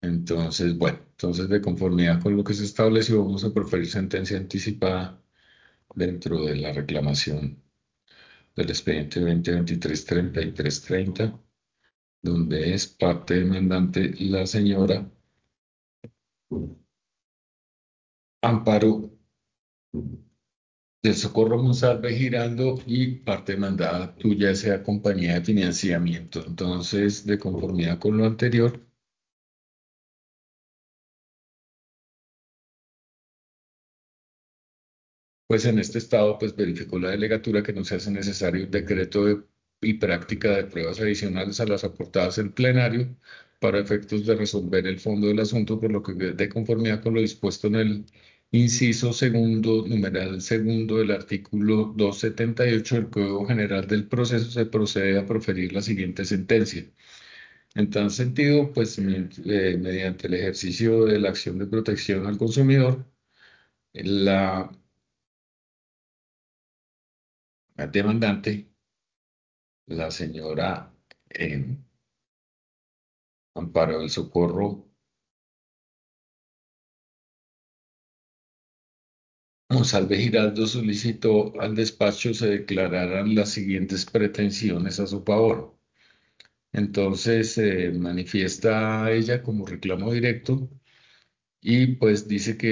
Entonces, bueno, entonces de conformidad con lo que se estableció, vamos a proferir sentencia anticipada dentro de la reclamación del expediente 2023-3330, donde es parte demandante la señora Amparo del Socorro Monsalve Girando y parte demandada tuya sea compañía de financiamiento. Entonces, de conformidad con lo anterior, pues en este estado, pues verificó la delegatura que no se hace necesario un decreto y práctica de pruebas adicionales a las aportadas en plenario para efectos de resolver el fondo del asunto, por lo que de conformidad con lo dispuesto en el inciso segundo, numeral segundo del artículo 278 del Código General del Proceso, se procede a proferir la siguiente sentencia. En tal sentido, pues mediante el ejercicio de la acción de protección al consumidor, la demandante, la señora eh, Amparo del Socorro Monsalve Giraldo, solicitó al despacho se declararan las siguientes pretensiones a su favor. Entonces, manifiesta ella como reclamo directo y pues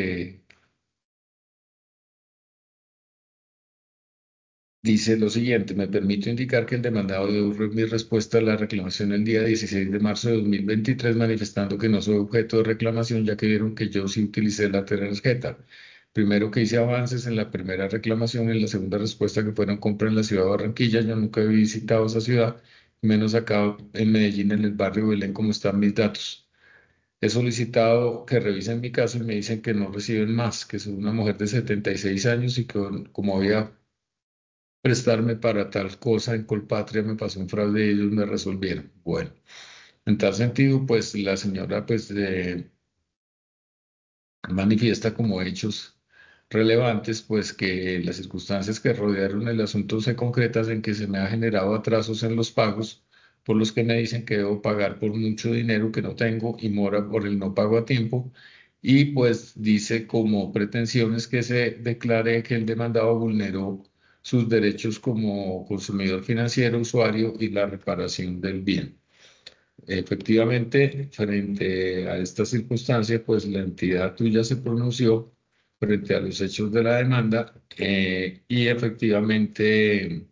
dice lo siguiente: me permito indicar que el demandado dio mi respuesta a la reclamación el día 16 de marzo de 2023, manifestando que no soy objeto de reclamación, ya que vieron que yo sí utilicé la tarjeta. Primero, que hice avances en la primera reclamación, en la segunda respuesta, que fueron compra en la ciudad de Barranquilla. Yo nunca he visitado esa ciudad, menos acá en Medellín, en el barrio Belén, como están mis datos. He solicitado que revisen mi caso y me dicen que no reciben más, que soy una mujer de 76 años y que como había prestarme para tal cosa en Colpatria, me pasó un fraude y ellos me resolvieron. Bueno, en tal sentido, pues la señora pues manifiesta como hechos relevantes, pues que las circunstancias que rodearon el asunto se concretan en que se me ha generado atrasos en los pagos, por los que me dicen que debo pagar por mucho dinero que no tengo y mora por el no pago a tiempo. Y pues dice como pretensiones que se declare que el demandado vulneró sus derechos como consumidor financiero, usuario y la reparación del bien. Efectivamente, frente a esta circunstancia, pues la entidad tuya se pronunció frente a los hechos de la demanda, y efectivamente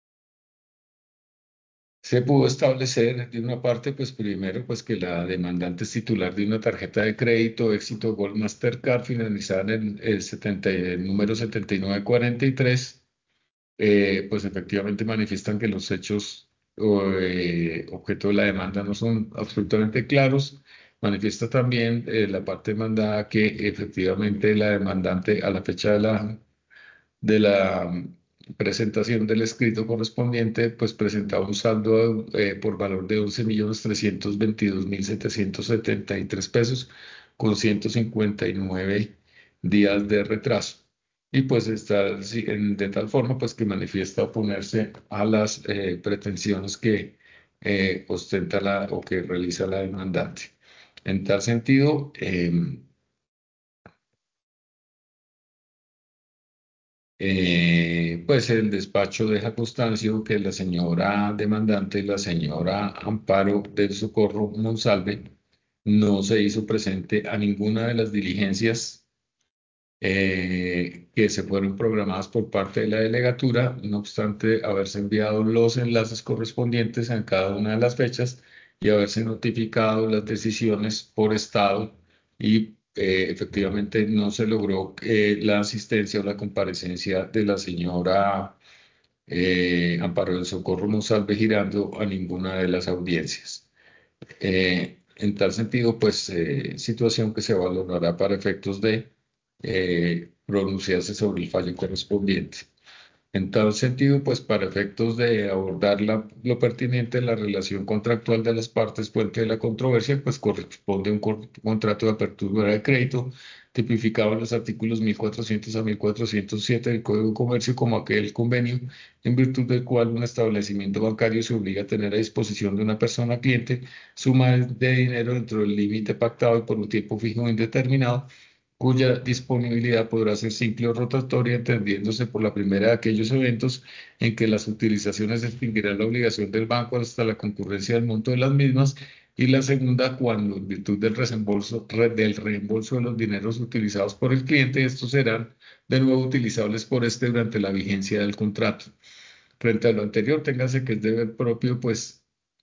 se pudo establecer de una parte, pues primero, pues que la demandante es titular de una tarjeta de crédito Éxito Gold Mastercard finalizada en el número 7943. Pues efectivamente manifiestan que los hechos objeto de la demanda no son absolutamente claros. Manifiesta también la parte demandada que efectivamente la demandante a la fecha de la presentación del escrito correspondiente, pues presentaba un saldo por valor de 11.322.773 pesos con 159 días de retraso. Y pues está sí, de tal forma pues que manifiesta oponerse a las pretensiones que ostenta o que realiza la demandante. En tal sentido, pues el despacho deja constancia que la señora demandante, la señora Amparo del Socorro Monsalve, no se hizo presente a ninguna de las diligencias que se fueron programadas por parte de la delegatura, no obstante haberse enviado los enlaces correspondientes en cada una de las fechas y haberse notificado las decisiones por estado y efectivamente no se logró la asistencia o la comparecencia de la señora Amparo del Socorro Monsalve Girando a ninguna de las audiencias. En tal sentido, pues situación que se valorará para efectos de pronunciarse sobre el fallo correspondiente. En tal sentido, pues para efectos de abordar lo pertinente, la relación contractual de las partes fuente de la controversia, pues corresponde a un contrato de apertura de crédito tipificado en los artículos 1400 a 1407 del Código de Comercio como aquel convenio en virtud del cual un establecimiento bancario se obliga a tener a disposición de una persona cliente suma de dinero dentro del límite pactado y por un tiempo fijo o indeterminado cuya disponibilidad podrá ser simple o rotatoria, entendiéndose por la primera de aquellos eventos en que las utilizaciones extinguirán la obligación del banco hasta la concurrencia del monto de las mismas, y la segunda cuando, en virtud del reembolso de los dineros utilizados por el cliente, estos serán de nuevo utilizables por este durante la vigencia del contrato. Frente a lo anterior, téngase que es deber propio, pues,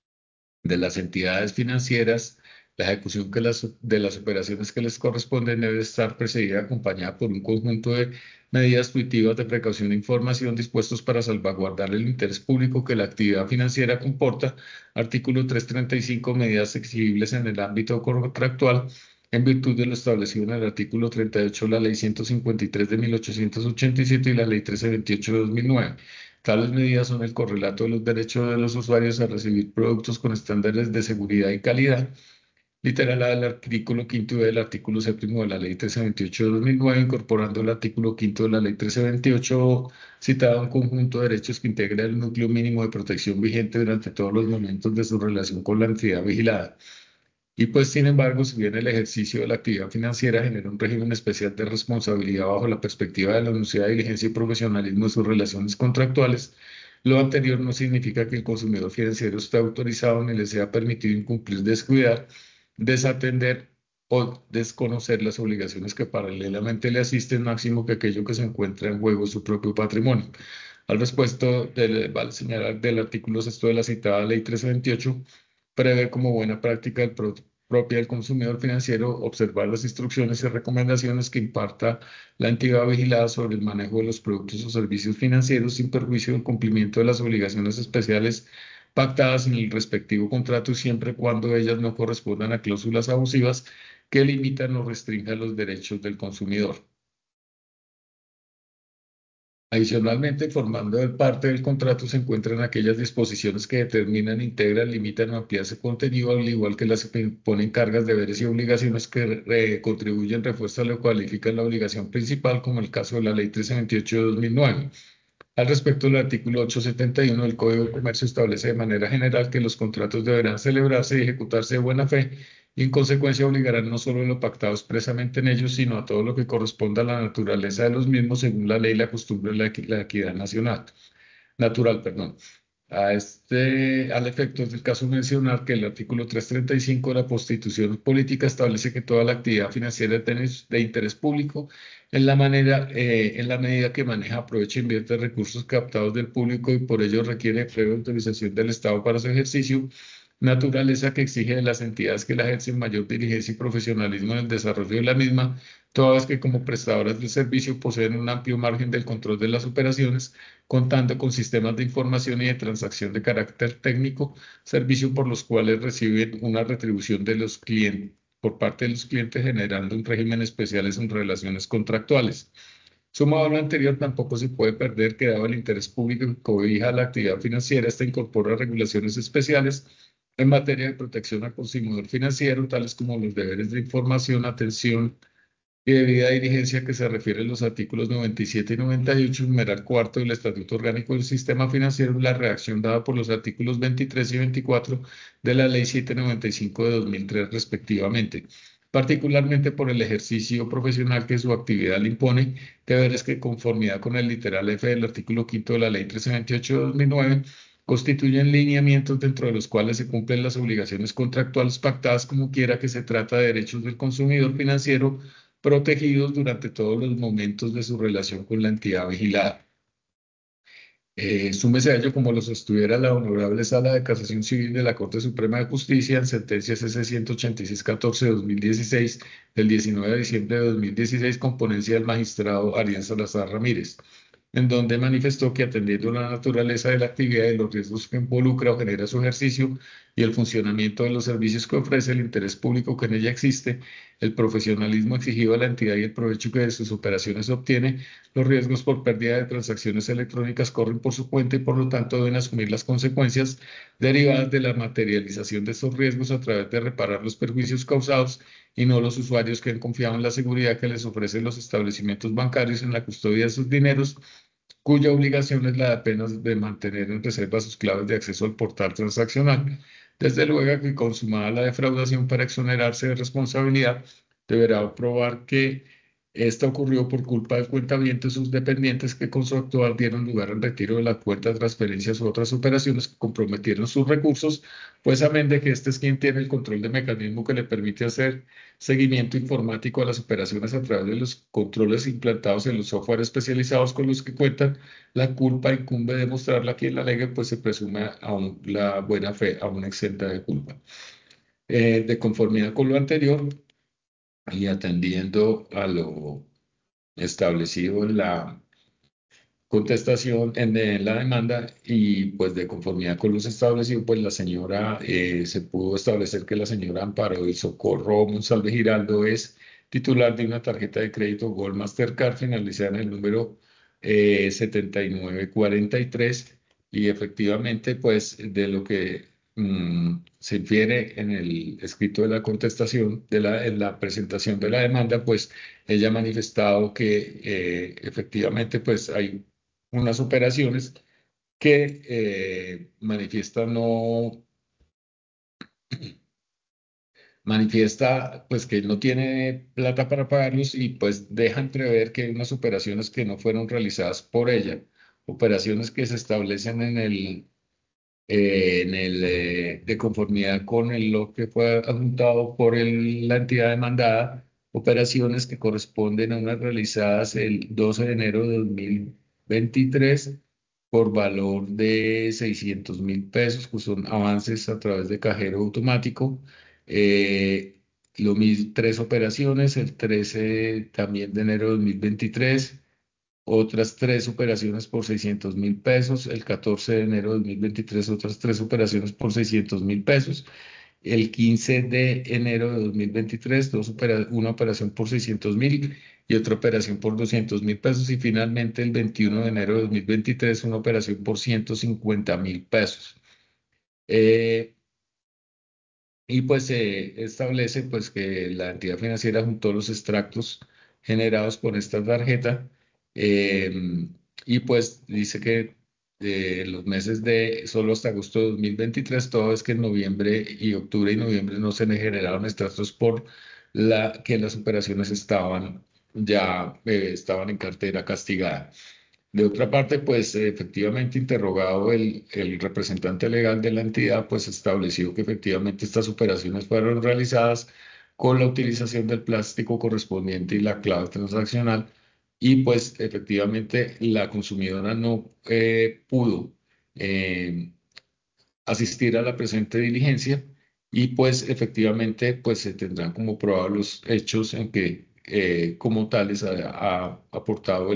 de las entidades financieras, la ejecución de las operaciones que les corresponden debe estar precedida y acompañada por un conjunto de medidas fruitivas de precaución e información dispuestos para salvaguardar el interés público que la actividad financiera comporta. Artículo 335, medidas exigibles en el ámbito contractual en virtud de lo establecido en el artículo 38 de la Ley 153 de 1887 y la Ley 1328 de 2009. Tales medidas son el correlato de los derechos de los usuarios a recibir productos con estándares de seguridad y calidad, literal A del artículo quinto y del artículo séptimo de la Ley 1328 de 2009, incorporando el artículo quinto de la Ley 1328, citado un conjunto de derechos que integra el núcleo mínimo de protección vigente durante todos los momentos de su relación con la entidad vigilada. Y pues, sin embargo, si bien el ejercicio de la actividad financiera genera un régimen especial de responsabilidad bajo la perspectiva de la anunciada diligencia y profesionalismo de sus relaciones contractuales, lo anterior no significa que el consumidor financiero esté autorizado ni le sea permitido incumplir, descuidar, desatender o desconocer las obligaciones que paralelamente le asisten, máximo que aquello que se encuentra en juego es su propio patrimonio. Al respecto, vale señalar del artículo sexto de la citada Ley 1328, prevé como buena práctica propia del consumidor financiero observar las instrucciones y recomendaciones que imparta la entidad vigilada sobre el manejo de los productos o servicios financieros sin perjuicio del cumplimiento de las obligaciones especiales pactadas en el respectivo contrato, siempre y cuando ellas no correspondan a cláusulas abusivas que limitan o restrinjan los derechos del consumidor. Adicionalmente, formando parte del contrato se encuentran aquellas disposiciones que determinan, integran, limitan o amplían su contenido, al igual que las que imponen cargas, deberes y obligaciones que contribuyen, refuerzan o cualifican la obligación principal, como el caso de la Ley 1328 de 2009. Al respecto, el artículo 871 del Código de Comercio establece de manera general que los contratos deberán celebrarse y ejecutarse de buena fe y en consecuencia obligarán no solo a lo pactado expresamente en ellos, sino a todo lo que corresponda a la naturaleza de los mismos según la ley, la costumbre y la equidad nacional, natural, perdón. Al efecto, es del caso mencionar que el artículo 335 de la Constitución Política establece que toda la actividad financiera de interés público en la medida que maneja, aprovecha e invierte recursos captados del público y por ello requiere previa autorización del Estado para su ejercicio, naturaleza que exige de las entidades que la ejercen mayor diligencia y profesionalismo en el desarrollo de la misma, todas vez que como prestadoras del servicio poseen un amplio margen del control de las operaciones, contando con sistemas de información y de transacción de carácter técnico, servicio por los cuales reciben una retribución de los clientes por parte de los clientes, generando un régimen especial en relaciones contractuales. Sumado a lo anterior, tampoco se puede perder que, dado el interés público que cobija la actividad financiera, esta incorpora regulaciones especiales en materia de protección al consumidor financiero, tales como los deberes de información, atención y debida diligencia, que se refiere a los artículos 97 y 98, numeral cuarto del Estatuto Orgánico del Sistema Financiero, y la redacción dada por los artículos 23 y 24 de la Ley 795 de 2003, respectivamente, particularmente por el ejercicio profesional que su actividad le impone, deberes que, conformidad con el literal F del artículo quinto de la Ley 1328 de 2009, constituyen lineamientos dentro de los cuales se cumplen las obligaciones contractuales pactadas, como quiera que se trata de derechos del consumidor financiero protegidos durante todos los momentos de su relación con la entidad vigilada. Súmese a ello como lo sostuviera la Honorable Sala de Casación Civil de la Corte Suprema de Justicia en sentencia CC 186-14 de 2016 del 19 de diciembre de 2016 con ponencia del magistrado Ariel Salazar Ramírez, en donde manifestó que, atendiendo la naturaleza de la actividad y los riesgos que involucra o genera su ejercicio, y el funcionamiento de los servicios que ofrece, el interés público que en ella existe, el profesionalismo exigido a la entidad y el provecho que de sus operaciones obtiene, los riesgos por pérdida de transacciones electrónicas corren por su cuenta y por lo tanto deben asumir las consecuencias derivadas de la materialización de estos riesgos a través de reparar los perjuicios causados y no los usuarios que han confiado en la seguridad que les ofrecen los establecimientos bancarios en la custodia de sus dineros, cuya obligación es la de apenas de mantener en reserva sus claves de acceso al portal transaccional. Desde luego que consumada la defraudación para exonerarse de responsabilidad, deberá probar que esta ocurrió por culpa del cuentaviente y sus dependientes que con su actuar dieron lugar al retiro de la cuenta, transferencias u otras operaciones que comprometieron sus recursos, pues amén de que este es quien tiene el control de mecanismo que le permite hacer seguimiento informático a las operaciones a través de los controles implantados en los software especializados con los que cuentan. La culpa incumbe demostrarla a quien la alegue, pues se presume aún la buena fe, aún exenta de culpa. De conformidad con lo anterior y atendiendo a lo establecido en la contestación en la demanda y pues de conformidad con los establecidos, pues la señora, se pudo establecer que la señora Amparo y Socorro Monsalve Giraldo es titular de una tarjeta de crédito Gold Mastercard finalizada en el número 7943 y efectivamente pues de lo que se infiere en el escrito de la contestación, en la presentación de la demanda, pues ella ha manifestado que efectivamente pues hay unas operaciones que manifiesta pues que no tiene plata para pagarlos y pues dejan prever que hay unas operaciones que no fueron realizadas por ella, operaciones que se establecen de conformidad con lo que fue adjuntado por la entidad demandada, operaciones que corresponden a unas realizadas el 12 de enero de 2023 por valor de 600.000 pesos, que son avances a través de cajero automático. Lo mismo, tres operaciones, el 13 también de enero de 2023, otras tres operaciones por 600.000 pesos, el 14 de enero de 2023 otras tres operaciones por 600.000 pesos, el 15 de enero de 2023 una operación por 600.000 y otra operación por 200.000 pesos y finalmente el 21 de enero de 2023 una operación por 150.000 pesos. Eh, y pues se establece pues que la entidad financiera juntó los extractos generados por esta tarjeta eh, y pues dice que los meses de solo hasta agosto de 2023, todo es que en noviembre y octubre y noviembre no se le generaron extractos por que las operaciones estaban en cartera castigada. De otra parte, pues efectivamente interrogado el representante legal de la entidad, pues estableció que efectivamente estas operaciones fueron realizadas con la utilización del plástico correspondiente y la clave transaccional y pues efectivamente la consumidora no pudo eh, asistir a la presente diligencia y pues efectivamente pues se tendrán como prueba los hechos en que como tales ha aportado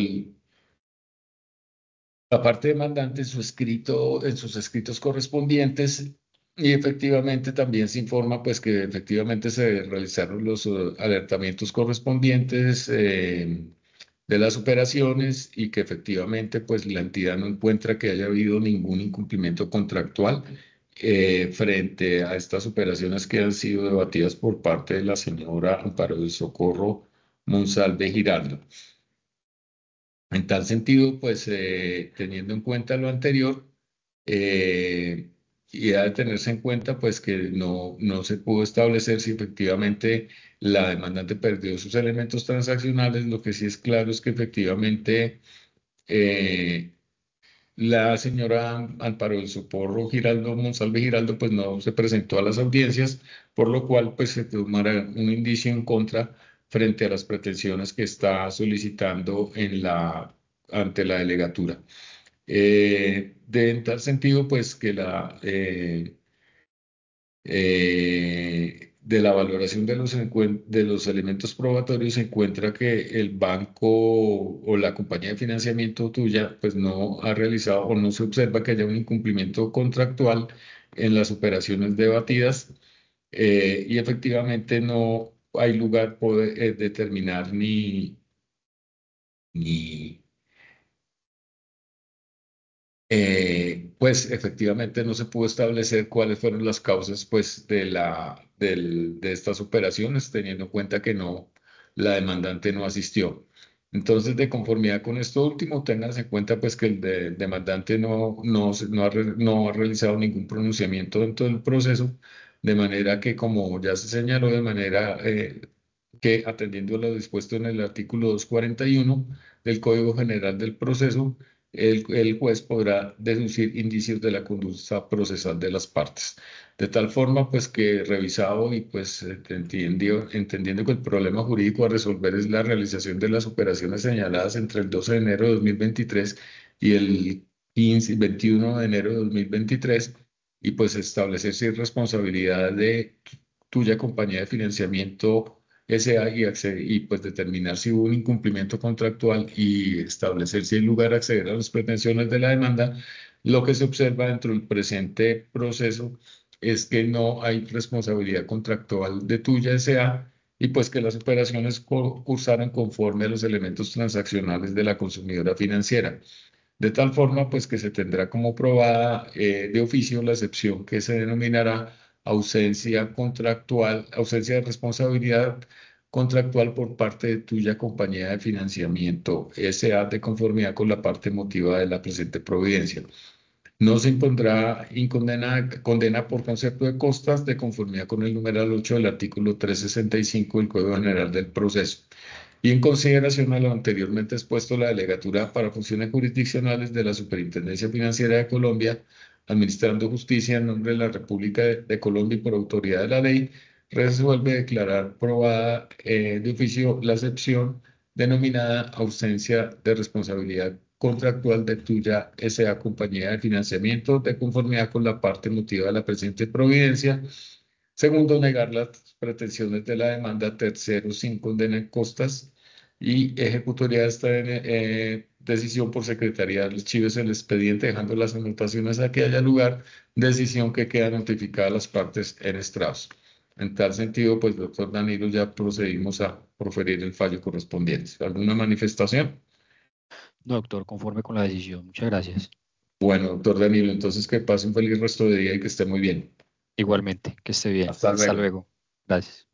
la parte demandante en sus escritos correspondientes y efectivamente también se informa pues que efectivamente se realizaron los alertamientos correspondientes de las operaciones y que efectivamente pues la entidad no encuentra que haya habido ningún incumplimiento contractual frente a estas operaciones que han sido debatidas por parte de la señora Amparo de Socorro Monsalve Giraldo. En tal sentido, pues teniendo en cuenta lo anterior, eh, y ha de tenerse en cuenta pues que no se pudo establecer si efectivamente la demandante perdió sus elementos transaccionales, lo que sí es claro es que efectivamente eh, la señora Amparo del Socorro Giraldo Monsalve Giraldo pues no se presentó a las audiencias, por lo cual pues se tomará un indicio en contra frente a las pretensiones que está solicitando ante la delegatura. En tal sentido pues que de la valoración de los elementos probatorios se encuentra que el banco o la compañía de financiamiento tuya pues no ha realizado o no se observa que haya un incumplimiento contractual en las operaciones debatidas y efectivamente no hay lugar poder determinar ni pues efectivamente no se pudo establecer cuáles fueron las causas pues de estas operaciones, teniendo en cuenta que no, la demandante no asistió. Entonces, de conformidad con esto último, tengas en cuenta pues que el demandante no ha realizado ningún pronunciamiento dentro del proceso, de manera que, como ya se señaló, de manera que atendiendo a lo dispuesto en el artículo 241 del Código General del Proceso, el juez podrá deducir indicios de la conducta procesal de las partes. De tal forma, pues que revisado y pues entendiendo que el problema jurídico a resolver es la realización de las operaciones señaladas entre el 12 de enero de 2023 y el 21 de enero de 2023, y pues establecer si es responsabilidad de tuya compañía de financiamiento SA y pues determinar si hubo un incumplimiento contractual y establecer si hay lugar a acceder a las pretensiones de la demanda. Lo que se observa dentro del presente proceso es que no hay responsabilidad contractual de tuya SA y pues que las operaciones cursaron conforme a los elementos transaccionales de la consumidora financiera. De tal forma, pues que se tendrá como probada de oficio la excepción que se denominará ausencia contractual, ausencia de responsabilidad contractual por parte de tuya compañía de financiamiento SA de conformidad con la parte emotiva de la presente providencia. No se impondrá condena por concepto de costas de conformidad con el numeral 8 del artículo 365 del Código General del Proceso. Y en consideración a lo anteriormente expuesto, la Delegatura para Funciones Jurisdiccionales de la Superintendencia Financiera de Colombia, administrando justicia en nombre de la República de Colombia y por autoridad de la ley, resuelve declarar probada de oficio la excepción denominada ausencia de responsabilidad contractual de tuya S.A. Compañía de Financiamiento de conformidad con la parte motiva de la presente providencia. Segundo, negar las pretensiones de la demanda. Tercero, sin condena en costas y ejecutoría de esta decisión por secretaría de archivos el expediente, dejando las anotaciones a que haya lugar, decisión que queda notificada a las partes en estrados. En tal sentido, pues, doctor Danilo, ya procedimos a proferir el fallo correspondiente. ¿Alguna manifestación? No, doctor, conforme con la decisión. Muchas gracias. Bueno, doctor Danilo, entonces que pase un feliz resto de día y que esté muy bien. Igualmente, que esté bien. Hasta Hasta luego. luego. Gracias.